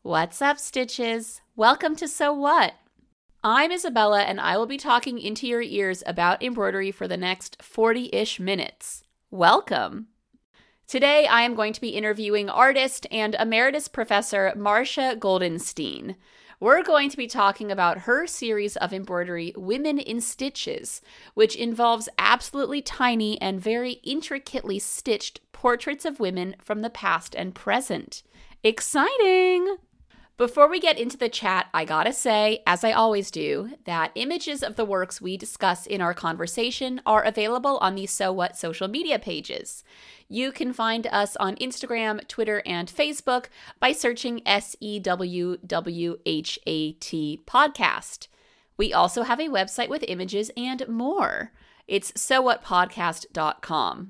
What's up, Stitches? Welcome to So What? I'm Isabella, and I will be talking into your ears about embroidery for the next 40-ish minutes. Welcome! Today, I am going to be interviewing artist and emeritus professor Marcia Goldenstein. We're going to be talking about her series of embroidery, Women in Stitches, which involves absolutely tiny and very intricately stitched portraits of women from the past and present. Exciting! Before we get into the chat, I gotta say, as I always do, that images of the works we discuss in our conversation are available on the So What social media pages. You can find us on Instagram, Twitter, and Facebook by searching SEWWHAT podcast. We also have a website with images and more. It's sowhatpodcast.com.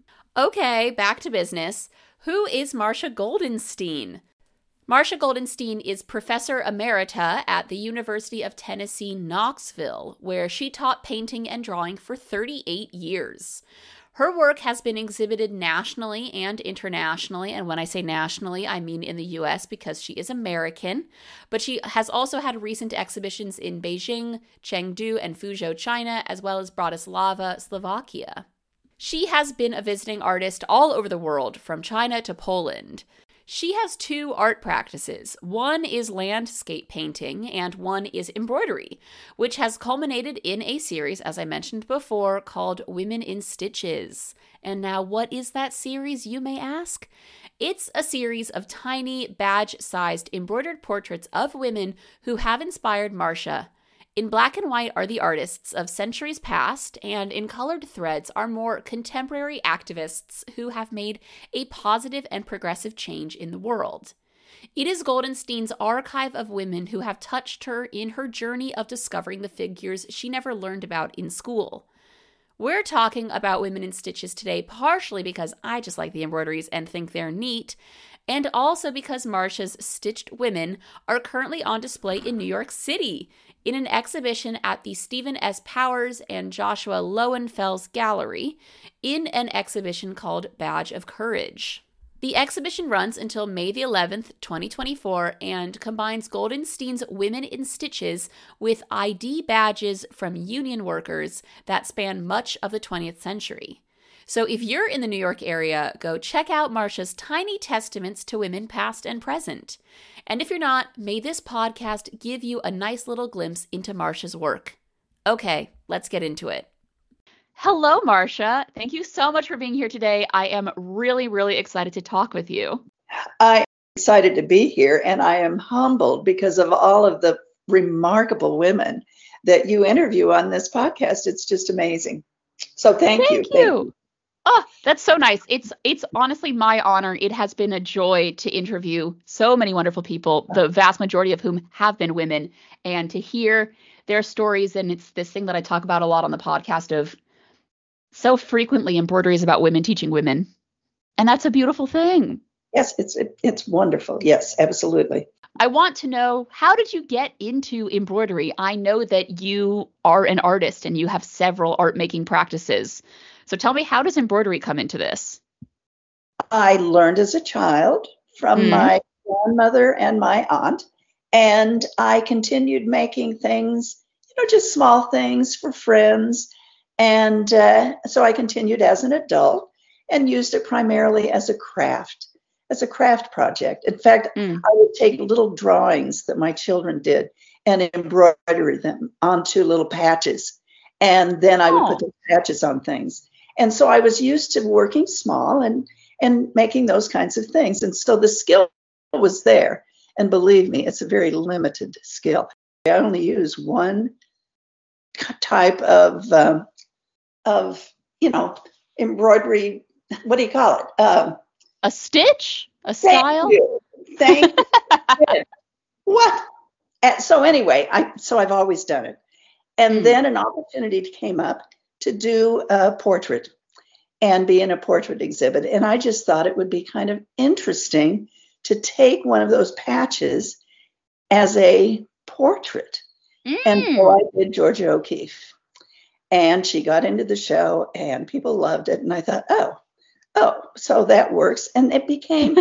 Okay, back to business. Who is Marcia Goldenstein? Marcia Goldenstein is Professor Emerita at the University of Tennessee, Knoxville, where she taught painting and drawing for 38 years. Her work has been exhibited nationally and internationally, and when I say nationally, I mean in the U.S. because she is American, but she has also had recent exhibitions in Beijing, Chengdu, and Fuzhou, China, as well as Bratislava, Slovakia. She has been a visiting artist all over the world, from China to Poland. She has two art practices. One is landscape painting and one is embroidery, which has culminated in a series, as I mentioned before, called Women in Stitches. And now, what is that series, you may ask? It's a series of tiny, badge-sized embroidered portraits of women who have inspired Marcia. In black and white are the artists of centuries past, and in colored threads are more contemporary activists who have made a positive and progressive change in the world. It is Goldenstein's archive of women who have touched her in her journey of discovering the figures she never learned about in school. We're talking about Women in Stitches today partially because I just like the embroideries and think they're neat, and also because Marcia's stitched women are currently on display in New York City in an exhibition at the Stephen S. Powers and Joshua Lowenfels Gallery in an exhibition called Badge of Courage. The exhibition runs until May the 11th, 2024, and combines Goldenstein's Women in Stitches with ID badges from union workers that span much of the 20th century. So if you're in the New York area, go check out Marcia's tiny testaments to women past and present. And if you're not, may this podcast give you a nice little glimpse into Marcia's work. Okay, let's get into it. Hello, Marcia. Thank you so much for being here today. I am really, really excited to talk with you. I'm excited to be here, and I am humbled because of all of the remarkable women that you interview on this podcast. It's just amazing. So thank you. Thank you. Oh, that's so nice. It's honestly my honor. It has been a joy to interview so many wonderful people, the vast majority of whom have been women, and to hear their stories. And it's this thing that I talk about a lot on the podcast of so frequently embroidery is about women teaching women. And that's a beautiful thing. Yes, it's wonderful. Yes, absolutely. I want to know, how did you get into embroidery? I know that you are an artist and you have several art making practices. So tell me, how does embroidery come into this? I learned as a child from my grandmother and my aunt, and I continued making things, just small things for friends. And so I continued as an adult and used it primarily as a craft project. In fact, I would take little drawings that my children did and embroider them onto little patches. And then I would put the patches on things. And so I was used to working small and making those kinds of things. And so the skill was there. And believe me, it's a very limited skill. I only use one type of embroidery. What do you call it? A stitch? A style? Thank you. What? So anyway, I've always done it. And then an opportunity came up to do a portrait and be in a portrait exhibit. And I just thought it would be kind of interesting to take one of those patches as a portrait. And so I did Georgia O'Keeffe. And she got into the show and people loved it. And I thought, oh, so that works. And it became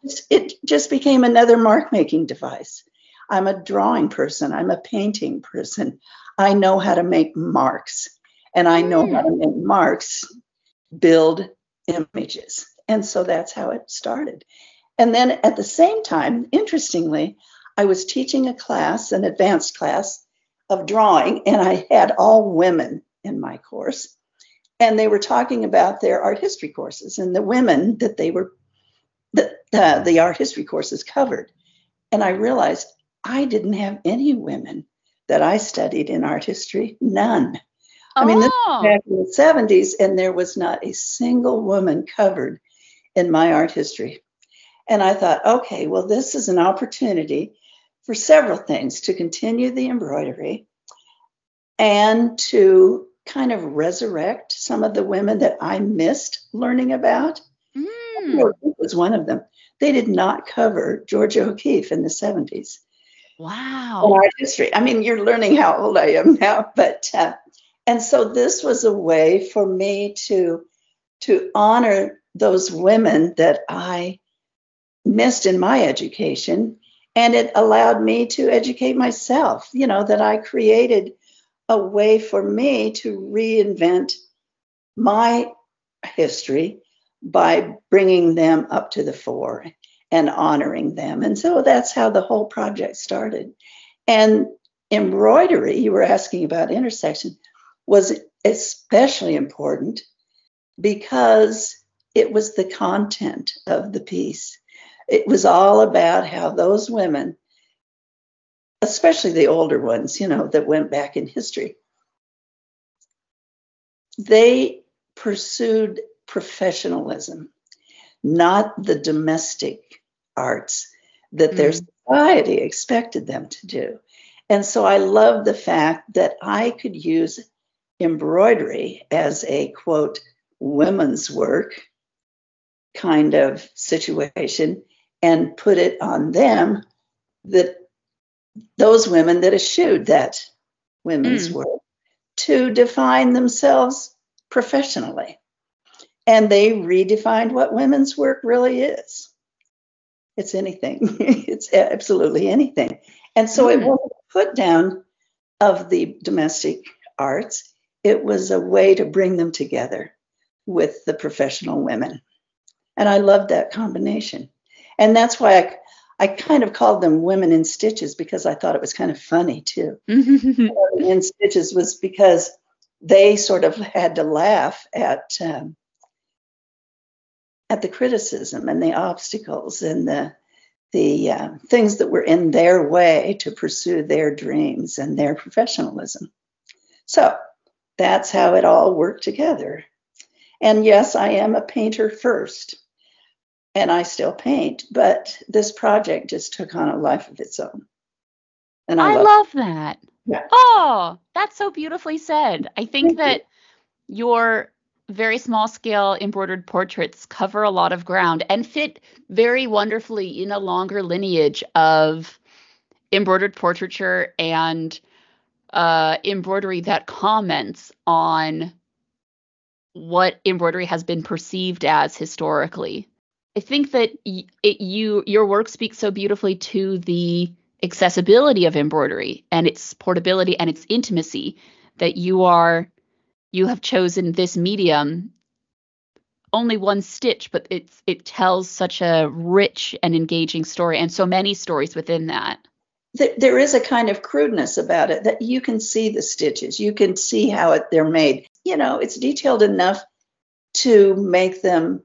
it just became another mark making device. I'm a drawing person. I'm a painting person. I know how to make marks, and I know how to make marks build images. And so that's how it started. And then at the same time, interestingly, I was teaching a class, an advanced class of drawing, and I had all women in my course. And they were talking about their art history courses and the women that the art history courses covered. And I realized I didn't have any women that I studied in art history, none. I mean, this was back in the 70s, and there was not a single woman covered in my art history. And I thought, okay, well, this is an opportunity for several things: to continue the embroidery and to kind of resurrect some of the women that I missed learning about. It was one of them. They did not cover Georgia O'Keeffe in the 70s. Wow. In art history. I mean, you're learning how old I am now, but and so this was a way for me to honor those women that I missed in my education, and it allowed me to educate myself, that I created a way for me to reinvent my history by bringing them up to the fore and honoring them. And so that's how the whole project started. And embroidery, you were asking about intersection, was especially important because it was the content of the piece. It was all about how those women, especially the older ones, that went back in history, they pursued professionalism, not the domestic arts that their society expected them to do. And so I love the fact that I could use embroidery as a, quote, women's work kind of situation and put it on them, that those women that eschewed that women's work, to define themselves professionally. And they redefined what women's work really is. It's anything. It's absolutely anything. And so it wasn't a put down of the domestic arts. It was a way to bring them together with the professional women. And I loved that combination. And that's why I kind of called them Women in Stitches, because I thought it was kind of funny too. In Stitches was because they sort of had to laugh at the criticism and the obstacles and the things that were in their way to pursue their dreams and their professionalism. So that's how it all worked together. And yes, I am a painter first, and I still paint, but this project just took on a life of its own. And I love that. Yeah. Oh, that's so beautifully said. I think that your very small scale embroidered portraits cover a lot of ground and fit very wonderfully in a longer lineage of embroidered portraiture and embroidery that comments on what embroidery has been perceived as historically. I think that your work speaks so beautifully to the accessibility of embroidery and its portability and its intimacy, that you have chosen this medium, only one stitch, but it tells such a rich and engaging story, and so many stories within that. There is a kind of crudeness about it that you can see the stitches, you can see how they're made. It's detailed enough to make them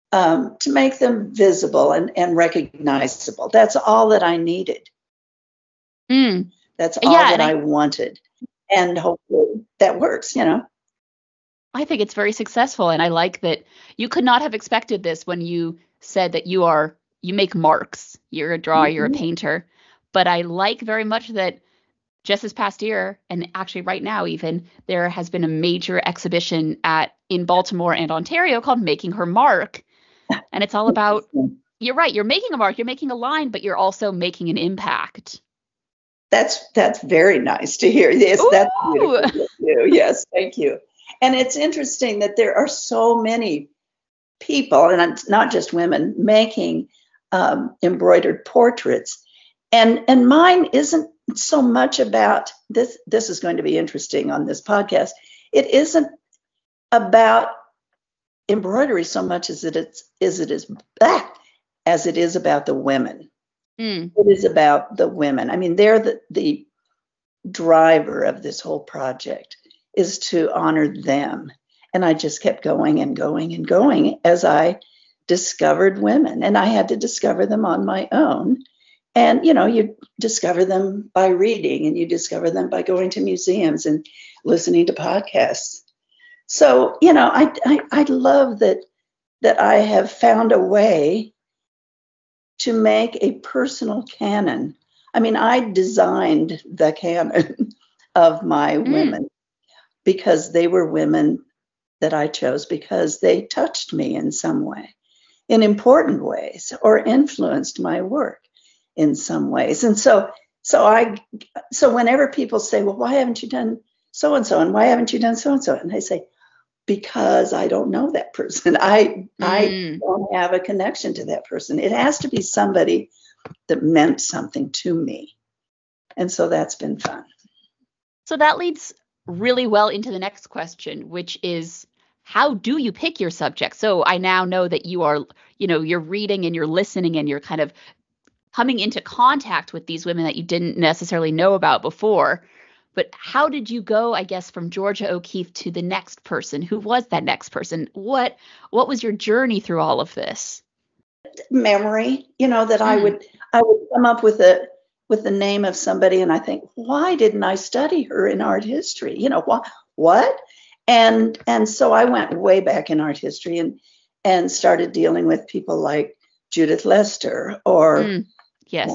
visible and recognizable. That's all that I needed. That's all that I wanted. And hopefully that works, I think it's very successful. And I like that you could not have expected this when you said that you make marks. You're a drawer, you're a painter. But I like very much that just this past year, and actually right now even, there has been a major exhibition in Baltimore and Ontario called Making Her Mark. And it's all about, you're right, you're making a mark, you're making a line, but you're also making an impact. That's very nice to hear. Yes, that's beautiful. Yes, thank you. And it's interesting that there are so many people, and not just women, making embroidered portraits. And mine isn't so much about this. This is going to be interesting on this podcast. It isn't about embroidery so much as it is about the women. It is about the women. I mean, they're the driver of this whole project, is to honor them. And I just kept going and going and going as I discovered women, and I had to discover them on my own. And, you discover them by reading, and you discover them by going to museums and listening to podcasts. So, I love that I have found a way to make a personal canon. I mean, I designed the canon of my women because they were women that I chose because they touched me in some way, in important ways, or influenced my work in some ways. And so whenever people say, well, why haven't you done so-and-so? And why haven't you done so-and-so? And I say, because I don't know that person. I don't have a connection to that person. It has to be somebody that meant something to me. And so that's been fun. So that leads really well into the next question, which is, how do you pick your subject? So I now know that you are, you're reading and you're listening and you're kind of coming into contact with these women that you didn't necessarily know about before. But how did you go, I guess, from Georgia O'Keeffe to the next person? Who was that next person? What was your journey through all of this? Memory, that I would come up with the name of somebody, and I think, why didn't I study her in art history? What? And so I went way back in art history and started dealing with people like Judith Lester or yes.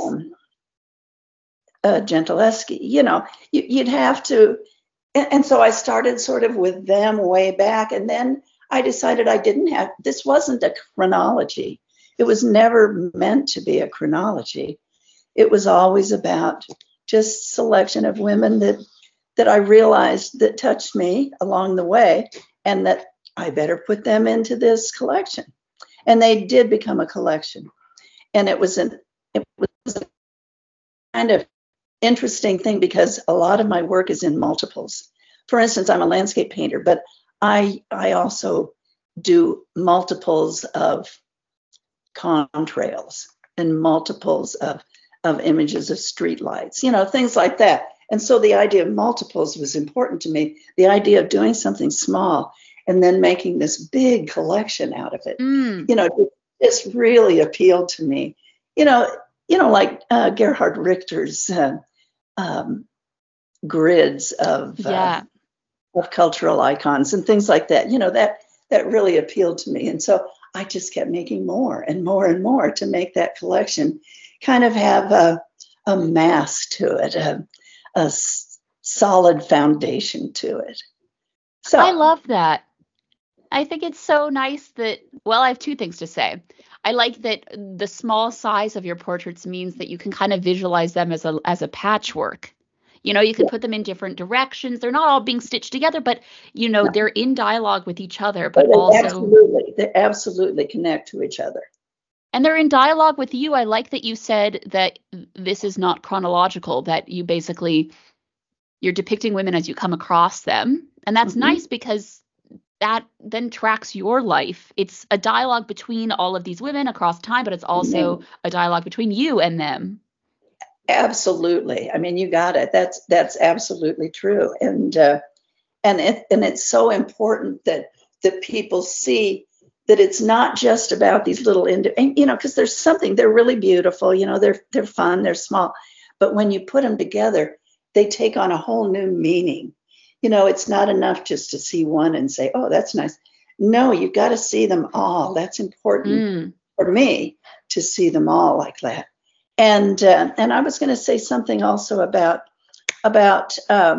Gentileschi. You'd have to, and so I started sort of with them way back, and then I decided this wasn't a chronology. It was never meant to be a chronology. It was always about just selection of women that I realized that touched me along the way, and that I better put them into this collection. And they did become a collection. And it was a kind of interesting thing because a lot of my work is in multiples. For instance, I'm a landscape painter, but I also do multiples of contrails and multiples of images of streetlights, things like that. And so the idea of multiples was important to me. The idea of doing something small and then making this big collection out of it, just really appealed to me. Like Gerhard Richter's grids of cultural icons and things like that. That really appealed to me. And so I just kept making more and more and more to make that collection kind of have a mass to it, a solid foundation to it. So I love that. I think it's so nice that, well, I have two things to say. I like that the small size of your portraits means that you can kind of visualize them as a patchwork. You can put them in different directions. They're not all being stitched together, but they're in dialogue with each other, but also they absolutely connect to each other. And they're in dialogue with you. I like that you said that this is not chronological, that you're depicting women as you come across them. And that's nice because that then tracks your life. It's a dialogue between all of these women across time, but it's also a dialogue between you and them. Absolutely. I mean, you got it. That's absolutely true. And it's so important that people see that it's not just about these little, because there's something, they're really beautiful, they're fun, they're small, but when you put them together, they take on a whole new meaning. It's not enough just to see one and say, oh, that's nice. No, you've got to see them all. That's important for me to see them all like that. And I was going to say something also about like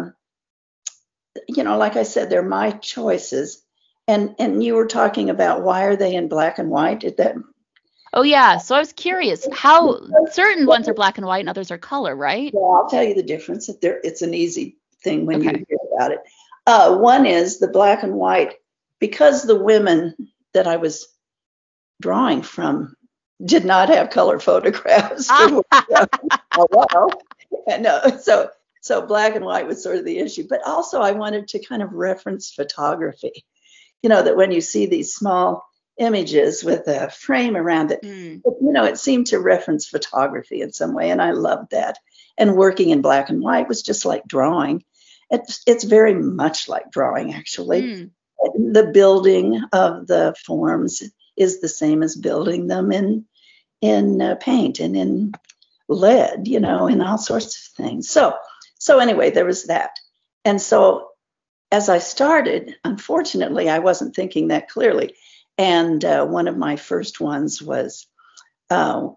I said, they're my choices. And you were talking about why are they in black and white? Did that? Oh, yeah. So I was curious how certain ones are black and white and others are color, right? Well, I'll tell you the difference. It's an easy thing when you hear about it. One is the black and white, because the women that I was drawing from did not have color photographs for a while. And so black and white was sort of the issue. But also I wanted to kind of reference photography. That when you see these small images with a frame around it, it seemed to reference photography in some way. And I loved that. And working in black and white was just like drawing. It's very much like drawing, actually. The building of the forms is the same as building them in paint and in lead, and all sorts of things. So anyway, there was that. And so as I started, unfortunately, I wasn't thinking that clearly. And one of my first ones was a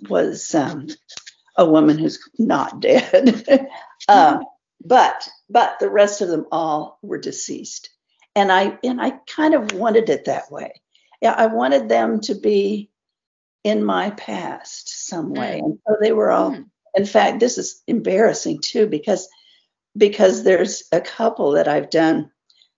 woman who's not dead. But the rest of them all were deceased. And I kind of wanted it that way. Yeah, I wanted them to be in my past some way. And so they were all, in fact, this is embarrassing too, because there's a couple that I've done,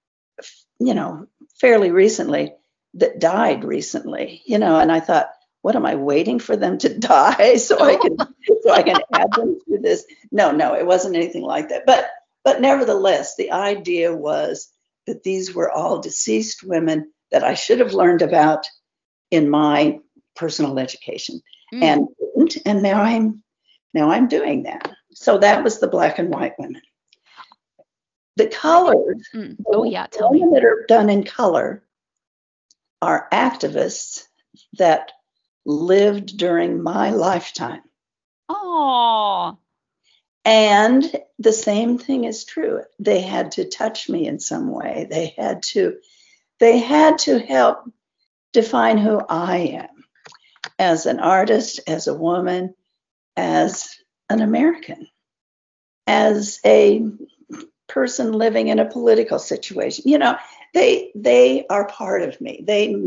fairly recently that died recently, and I thought, what am I waiting for them to die so I can add them to this? No, it wasn't anything like that. But nevertheless, the idea was that these were all deceased women that I should have learned about in my personal education, and now I'm doing that. So that was the black and white women. The colors, tell me. That are done in color are activists that lived during my lifetime. Oh. And the same thing is true. They had to touch me in some way. They had to help define who I am as an artist, as a woman, as an American, as a person living in a political situation. They are part of me.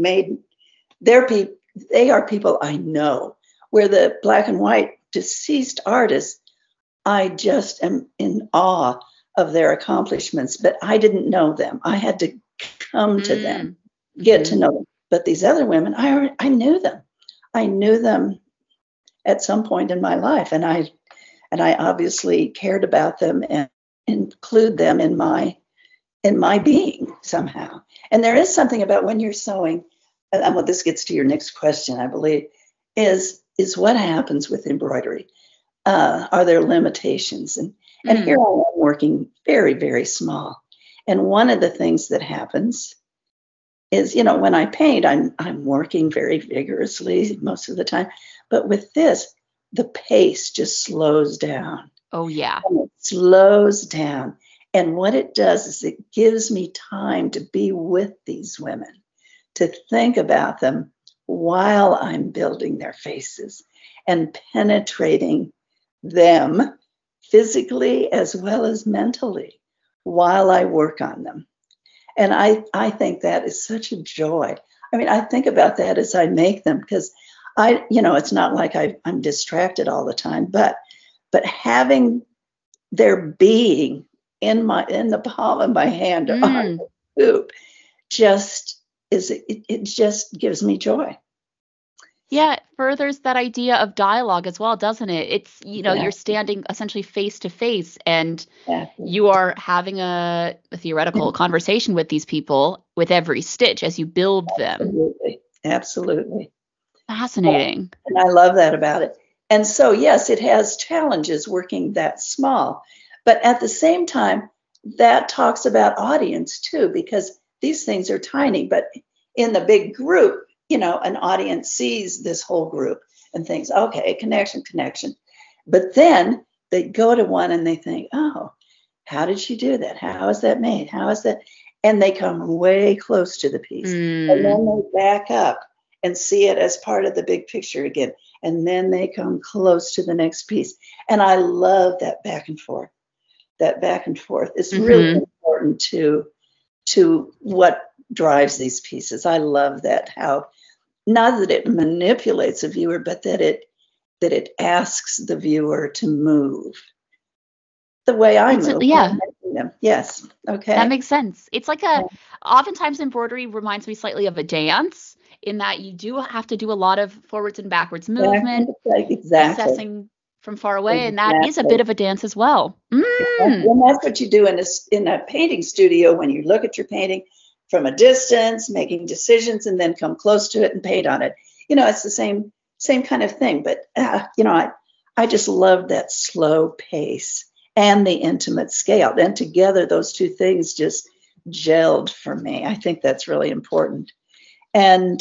They are people I know. Where the black and white deceased artists, I just am in awe of their accomplishments, but I didn't know them. I had to come to them, get to know them. But these other women, I knew them. I knew them at some point in my life, and I obviously cared about them and include them in my being somehow. And there is something about when you're sewing, and what this gets to your next question, I believe, is what happens with embroidery. Are there limitations? And here I am working very, very small. And one of the things that happens is, when I paint, I'm working very vigorously most of the time. But with this, the pace just slows down. Oh, yeah. And it slows down. And what it does is it gives me time to be with these women, to think about them while I'm building their faces and penetrating them physically as well as mentally while I work on them. And I think that is such a joy. I mean, I think about that as I make them, because it's not like I'm distracted all the time, but having their being in the palm of my hand or on the hoop it just gives me joy. Yeah, it furthers that idea of dialogue as well, doesn't it? It's, you're standing essentially face to face, and you are having a theoretical conversation with these people with every stitch as you build them. Absolutely. Fascinating. And I love that about it. And so, yes, it has challenges working that small, but at the same time, that talks about audience too, because these things are tiny, but in the big group, an audience sees this whole group and thinks, okay, connection. But then they go to one and they think, oh, how did she do that? How is that made? How is that? And they come way close to the piece. And then they back up and see it as part of the big picture again. And then they come close to the next piece. And I love that back and forth. That back and forth is really important to what drives these pieces. I love that, how not that it manipulates a viewer, but that it asks the viewer to move the way I move. Yeah. Yes. Okay. That makes sense. It's like oftentimes embroidery reminds me slightly of a dance. in that you do have to do a lot of forwards and backwards movement, Exactly. assessing from far away, and that is a Exactly. bit of a dance as well. And that's what you do in a painting studio when you look at your painting from a distance, making decisions, and then come close to it and paint on it. It's the same kind of thing. But I just love that slow pace and the intimate scale, and together those two things just gelled for me. I think that's really important. And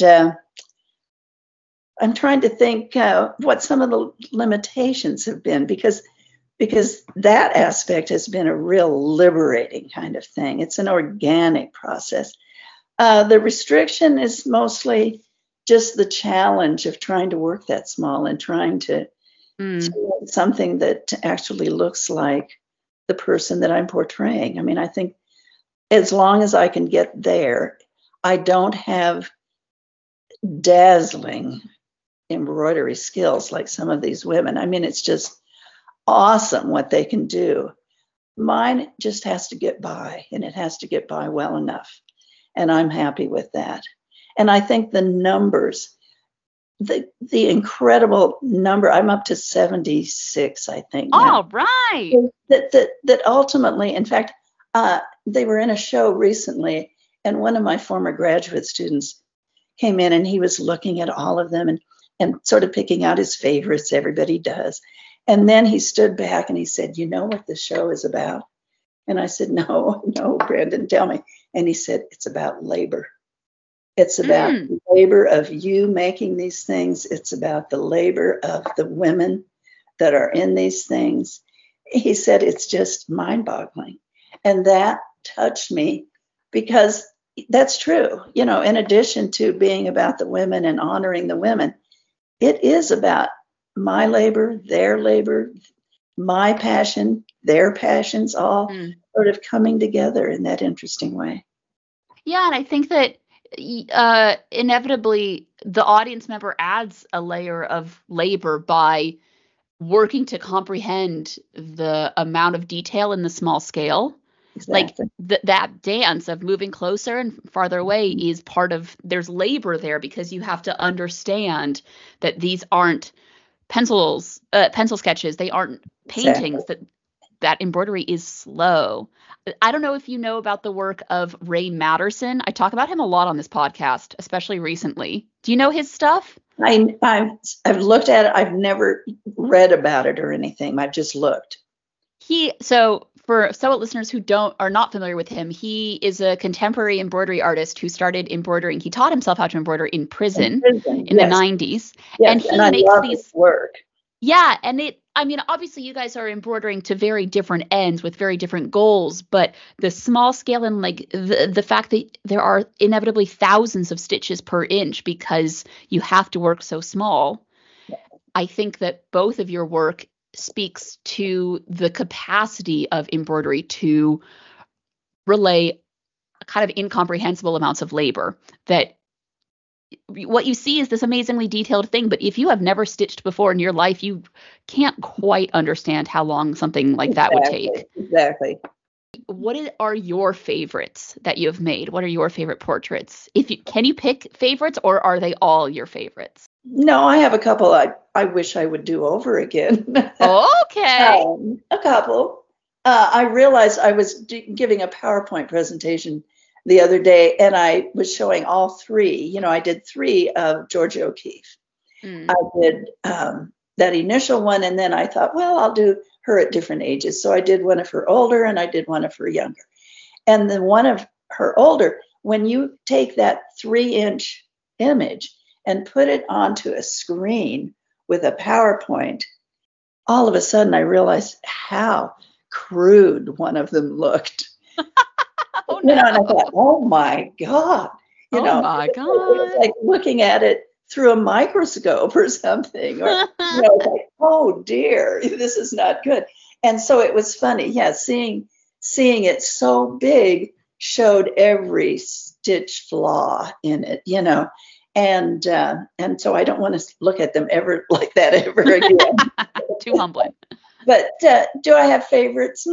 I'm trying to think what some of the limitations have been, because that aspect has been a real liberating kind of thing. It's an organic process. The restriction is mostly just the challenge of trying to work that small and trying to make something that actually looks like the person that I'm portraying. I mean, I think as long as I can get there, I don't have dazzling embroidery skills like some of these women. I mean, it's just awesome what they can do. Mine just has to get by, and it has to get by well enough. And I'm happy with that. And I think the numbers, the incredible number, I'm up to 76, I think. All right. That ultimately, in fact, they were in a show recently, and one of my former graduate students came in, and he was looking at all of them and sort of picking out his favorites. Everybody does. And then he stood back and he said, "You know what the show is about?" And I said, No, Brandon, tell me. And he said, "It's about labor. It's about the labor of you making these things. It's about the labor of the women that are in these things." He said, "It's just mind-boggling." And that touched me, because that's true. In addition to being about the women and honoring the women, it is about my labor, their labor, my passion, their passions, all sort of coming together in that interesting way. Yeah, and I think that inevitably the audience member adds a layer of labor by working to comprehend the amount of detail in the small scale. Exactly. Like that dance of moving closer and farther away is part of, there's labor there, because you have to understand that these aren't pencil sketches. They aren't paintings. Exactly. That embroidery is slow. I don't know if you know about the work of Ray Matterson. I talk about him a lot on this podcast, especially recently. Do you know his stuff? I've looked at it. I've never read about it or anything. I've just looked. So for Sew It listeners who are not familiar with him, he is a contemporary embroidery artist who started embroidering. He taught himself how to embroider in prison in the 90s. Yes, and he makes these work. Yeah, and obviously you guys are embroidering to very different ends with very different goals, but the small scale and like the fact that there are inevitably thousands of stitches per inch because you have to work so small. I think that both of your work speaks to the capacity of embroidery to relay kind of incomprehensible amounts of labor. That what you see is this amazingly detailed thing, but if you have never stitched before in your life, you can't quite understand how long something like that would take. Exactly. What are your favorites that you have made? What are your favorite portraits? Can you pick favorites, or are they all your favorites? No, I have a couple I wish I would do over again. Okay. A couple. I realized I was giving a PowerPoint presentation the other day, and I was showing all three. I did 3 of Georgia O'Keeffe. I did that initial one, and then I thought, well, I'll do her at different ages. So I did one of her older, and I did one of her younger. And then one of her older, when you take that 3-inch image and put it onto a screen with a PowerPoint, all of a sudden I realized how crude one of them looked. Oh, no. And I thought, oh my God. My God. It was like looking at it through a microscope or something. Or, like, oh dear, this is not good. And so it was funny. Yeah, seeing it so big showed every stitch flaw in it, And so I don't want to look at them ever like that ever again. Too humbling. But do I have favorites?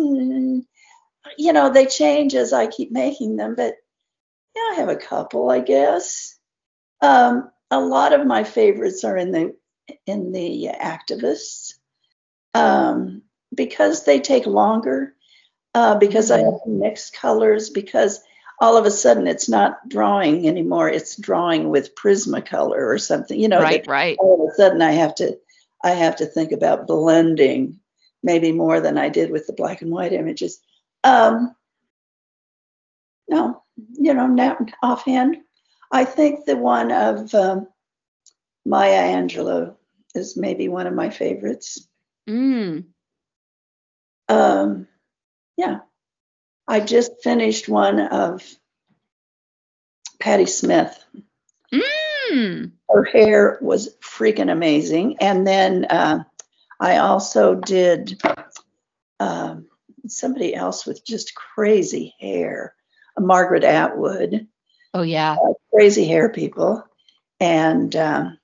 They change as I keep making them, but I have a couple, I guess. A lot of my favorites are in the activists, because they take longer, because I have to mix colors, because all of a sudden it's not drawing anymore, it's drawing with Prismacolor or something, Right. all of a sudden I have to think about blending maybe more than I did with the black and white images. No, now offhand, I think the one of Maya Angelou is maybe one of my favorites. Yeah, I just finished one of Patti Smith. Her hair was freaking amazing. And then I also did somebody else with just crazy hair, Margaret Atwood. Oh, yeah. Crazy hair people. And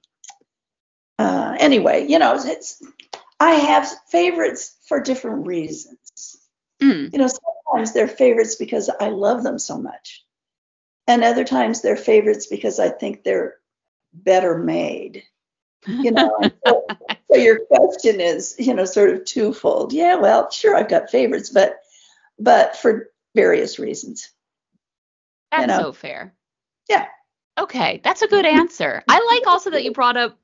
anyway, I have favorites for different reasons. Sometimes they're favorites because I love them so much. And other times they're favorites because I think they're better made. So your question is, sort of twofold. Yeah, well, sure, I've got favorites, but for various reasons. That's so fair. Yeah. Okay, that's a good answer. I like also that you brought up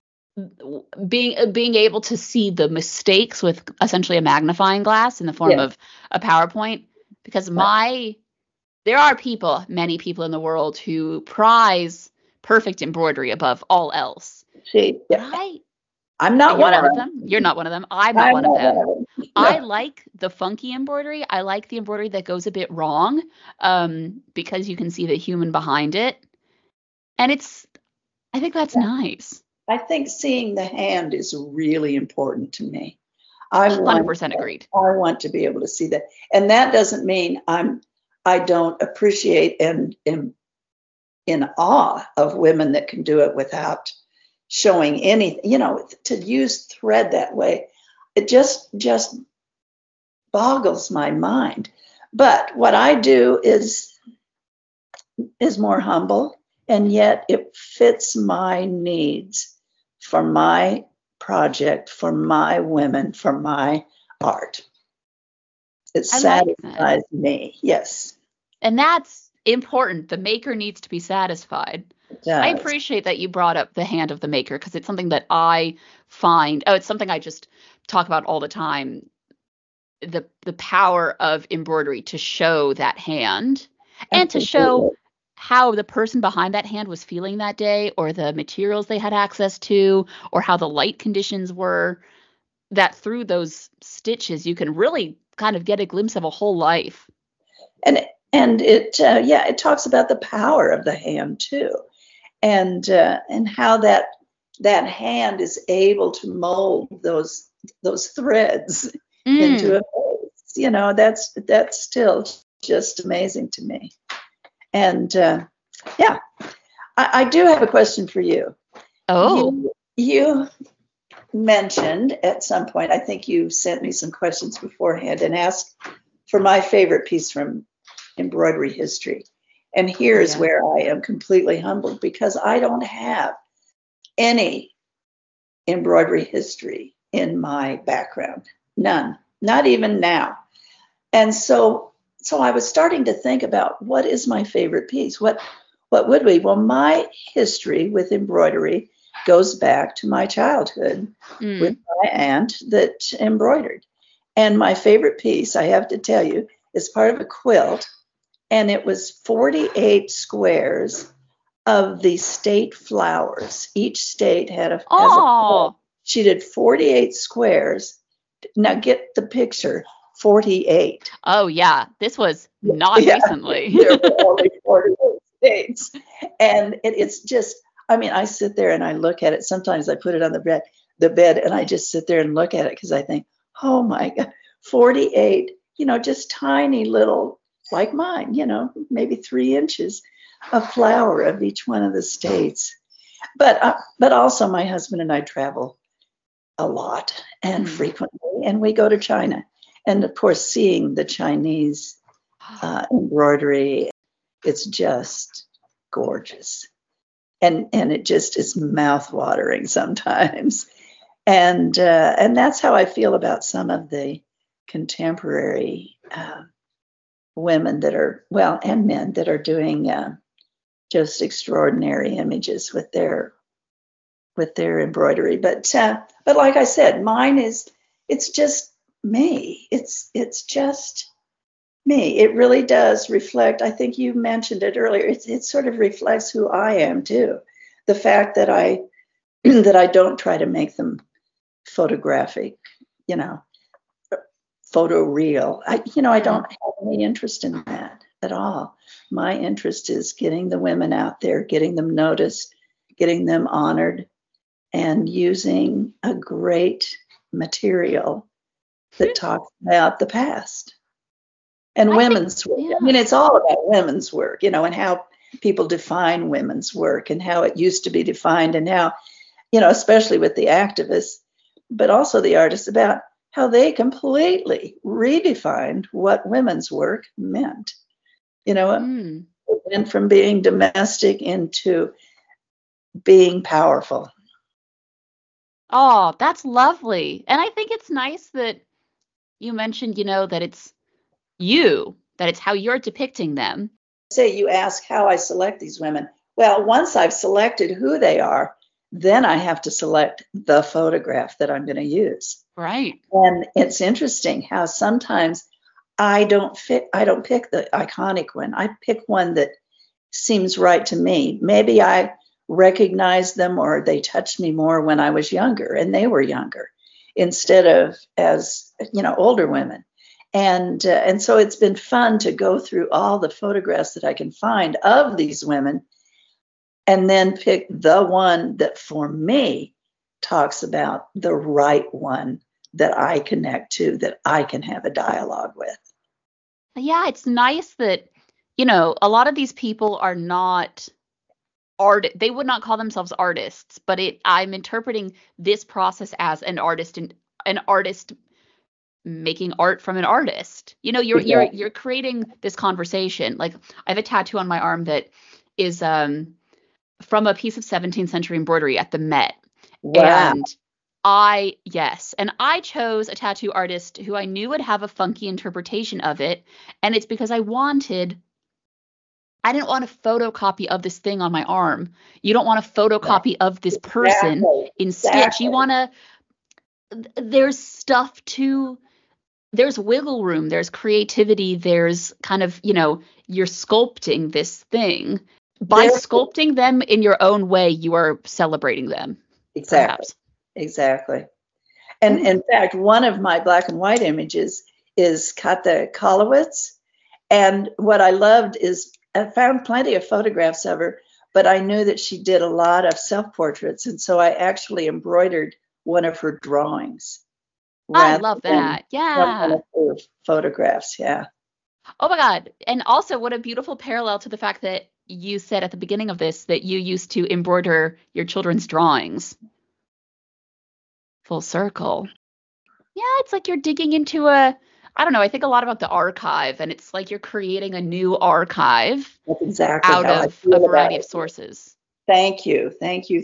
being able to see the mistakes with essentially a magnifying glass in the form of a PowerPoint, because there are many people in the world who prize perfect embroidery above all else. I'm not one of them. You're not one of them. I'm not one of them. No. I like the funky embroidery. I like the embroidery that goes a bit wrong, because you can see the human behind it. And I think that's nice. I think seeing the hand is really important to me. 100% agreed. I want to be able to see that. And that doesn't mean I don't appreciate and am in awe of women that can do it without showing anything, to use thread that way. It just boggles my mind. But what I do is more humble, and yet it fits my needs for my project, for my women, for my art. It satisfies me. Yes. And that's important. The maker needs to be satisfied. I appreciate that you brought up the hand of the maker, because it's something that I find, it's something I just talk about all the time. The power of embroidery to show that hand and to show how the person behind that hand was feeling that day, or the materials they had access to, or how the light conditions were, that through those stitches, you can really kind of get a glimpse of a whole life. And it talks about the power of the hand too, and how that hand is able to mold those threads into a face. That's still just amazing to me. And I do have a question for you. Oh, you mentioned at some point, I think you sent me some questions beforehand and asked for my favorite piece from embroidery history. And here's where I am completely humbled, because I don't have any embroidery history in my background. None, not even now. And so I was starting to think about, what is my favorite piece? What would be? Well, my history with embroidery goes back to my childhood with my aunt that embroidered. And my favorite piece, I have to tell you, is part of a quilt. And it was 48 squares of the state flowers. Each state has a quilt. She did 48 squares. Now get the picture. 48. Oh, yeah. This was not recently. There were only 48 states. And it's just, I sit there and I look at it. Sometimes I put it on the bed and I just sit there and look at it, because I think, oh my God, 48, just tiny little, like mine, maybe 3 inches of flower of each one of the states. But also my husband and I travel a lot and frequently, and we go to China. And of course, seeing the Chinese embroidery, it's just gorgeous. and it just is mouth-watering sometimes. And that's how I feel about some of the contemporary women that are, well, and men that are doing just extraordinary images with their embroidery. But like I said, mine it's just me. It's just me. It really does reflect. I think you mentioned it earlier. It sort of reflects who I am too. The fact that I that I don't try to make them photographic, photo real. I don't have any interest in that at all. My interest is getting the women out there, getting them noticed, getting them honored, and using a great material that talks about the past and women's work. I mean, it's all about women's work, and how people define women's work and how it used to be defined, and how, especially with the activists, but also the artists, about how they completely redefined what women's work meant. It went from being domestic into being powerful. Oh, that's lovely. And I think it's nice that you mentioned, that it's you, that it's how you're depicting them. Say you ask how I select these women. Well, once I've selected who they are, then I have to select the photograph that I'm going to use. Right. And it's interesting how sometimes I don't pick the iconic one. I pick one that seems right to me. Maybe I recognize them, or they touched me more when I was younger and they were younger, instead of as older women. And so it's been fun to go through all the photographs that I can find of these women, and then pick the one that for me talks about the right one that I connect to, that I can have a dialogue with. Yeah, it's nice that, a lot of these people are not they would not call themselves artists, but I'm interpreting this process as an artist making art from an artist. You're creating this conversation. Like, I have a tattoo on my arm that is from a piece of 17th century embroidery at the Met. Wow. And I chose a tattoo artist who I knew would have a funky interpretation of it. And it's because I didn't want a photocopy of this thing on my arm. You don't want a photocopy of this person in stitch. You want there's wiggle room, there's creativity, there's kind of, you're sculpting this thing. By sculpting them in your own way, you are celebrating them. Exactly. Perhaps. Exactly. And in fact, one of my black and white images is Kata Kolowitz. And what I loved is I found plenty of photographs of her, but I knew that she did a lot of self-portraits. And so I actually embroidered one of her drawings. I love that. Yeah. One of her photographs. Yeah. Oh my God. And also, what a beautiful parallel to the fact that you said at the beginning of this that you used to embroider your children's drawings. Full circle. Yeah, it's like you're digging into I don't know, I think a lot about the archive, and it's like you're creating a new archive. That's exactly out of a variety of sources. Thank you.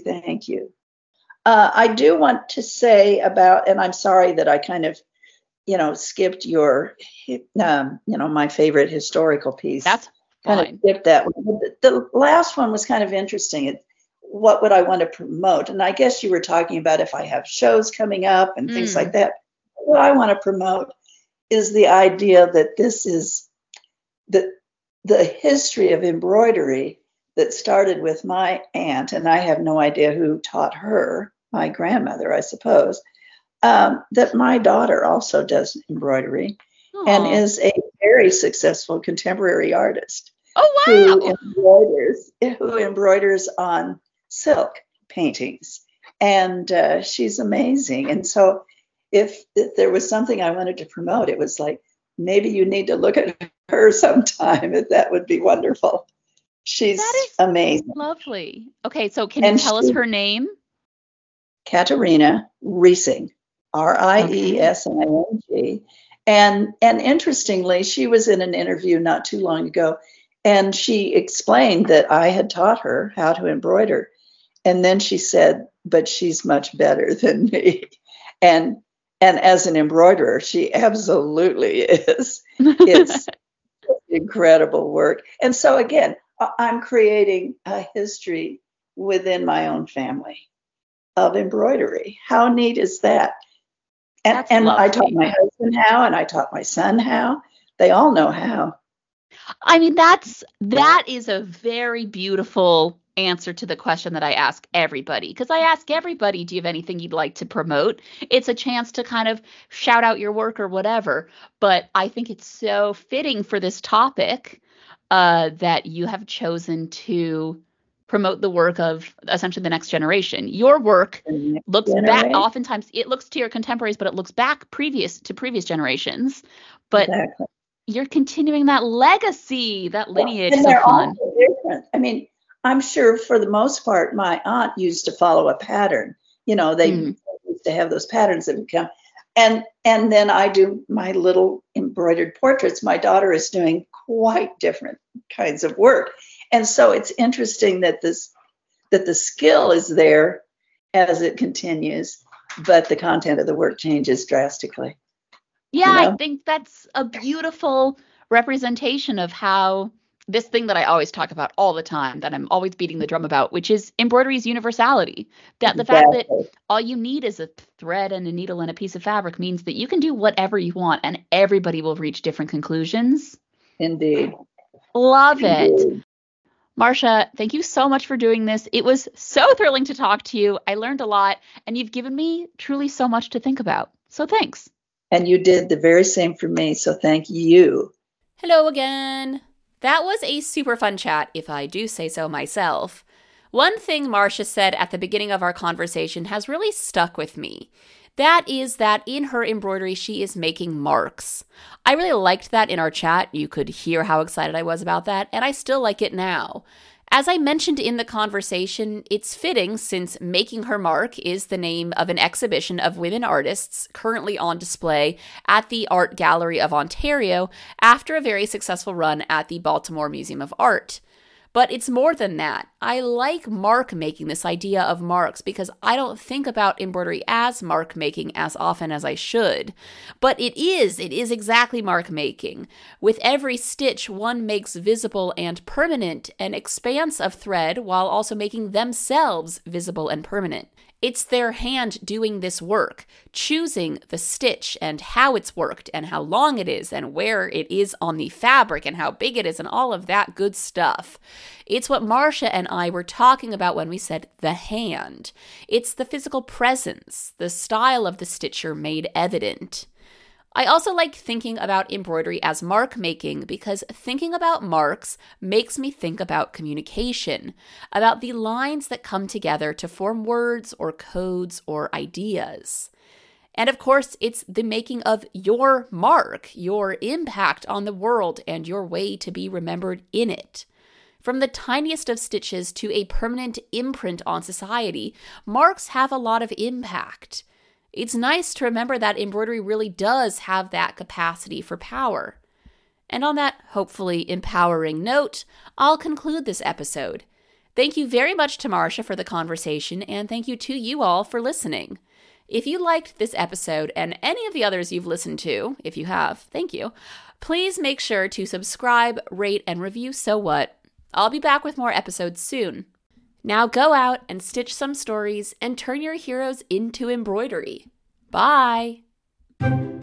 I do want to say about, and I'm sorry that I kind of, skipped your, my favorite historical piece. That's fine. Kind of skipped that one. The last one was kind of interesting. What would I want to promote? And I guess you were talking about if I have shows coming up and things like that. What I want to promote is the idea that this is the history of embroidery that started with my aunt, and I have no idea who taught her, my grandmother, I suppose, that my daughter also does embroidery. Aww. And is a very successful contemporary artist. Oh, wow. Who embroiders on silk paintings. And she's amazing. And so if there was something I wanted to promote, it was like, maybe you need to look at her sometime. That would be wonderful. She's amazing. Lovely. Okay, so can you tell us her name? Katarina Riesing, Riesing. And interestingly, she was in an interview not too long ago, And she explained that I had taught her how to embroider. And then she said, but she's much better than me. And as an embroiderer, she absolutely is. It's incredible work. And so again, I'm creating a history within my own family of embroidery. How neat is that? And I taught my husband how, and I taught my son how. They all know how. I mean, that is a very beautiful answer to the question that I ask everybody, because I ask everybody, do you have anything you'd like to promote? It's a chance to kind of shout out your work or whatever. But I think it's so fitting for this topic that you have chosen to promote the work of essentially the next generation. Your work looks back, oftentimes it looks to your contemporaries, but it looks back to previous generations. But you're continuing that legacy, that lineage. And they're all different. I mean, I'm sure for the most part, my aunt used to follow a pattern. You know, they used to have those patterns that would come. And then I do my little embroidered portraits. My daughter is doing quite different kinds of work. And so it's interesting that the skill is there as it continues, but the content of the work changes drastically. Yeah, I think that's a beautiful representation of how this thing that I always talk about all the time, that I'm always beating the drum about, which is embroidery's universality. That the fact that all you need is a thread and a needle and a piece of fabric means that you can do whatever you want and everybody will reach different conclusions. Indeed. Love it. Marsha, thank you so much for doing this. It was so thrilling to talk to you. I learned a lot, and you've given me truly so much to think about. So thanks. And you did the very same for me, so thank you. Hello again. That was a super fun chat, if I do say so myself. One thing Marsha said at the beginning of our conversation has really stuck with me. That is that in her embroidery, she is making marks. I really liked that in our chat. You could hear how excited I was about that, and I still like it now. As I mentioned in the conversation, it's fitting since Making Her Mark is the name of an exhibition of women artists currently on display at the Art Gallery of Ontario after a very successful run at the Baltimore Museum of Art. But it's more than that. I like mark making, this idea of marks, because I don't think about embroidery as mark making as often as I should. But it is exactly mark making. With every stitch, one makes visible and permanent an expanse of thread while also making themselves visible and permanent. It's their hand doing this work, choosing the stitch and how it's worked and how long it is and where it is on the fabric and how big it is and all of that good stuff. It's what Marsha and I were talking about when we said the hand. It's the physical presence, the style of the stitcher made evident. I also like thinking about embroidery as mark making because thinking about marks makes me think about communication, about the lines that come together to form words or codes or ideas. And of course, it's the making of your mark, your impact on the world, and your way to be remembered in it. From the tiniest of stitches to a permanent imprint on society, marks have a lot of impact. It's nice to remember that embroidery really does have that capacity for power. And on that hopefully empowering note, I'll conclude this episode. Thank you very much to Marsha for the conversation, and thank you to you all for listening. If you liked this episode and any of the others you've listened to, if you have, thank you, please make sure to subscribe, rate, and review So What. I'll be back with more episodes soon. Now go out and stitch some stories and turn your heroes into embroidery. Bye!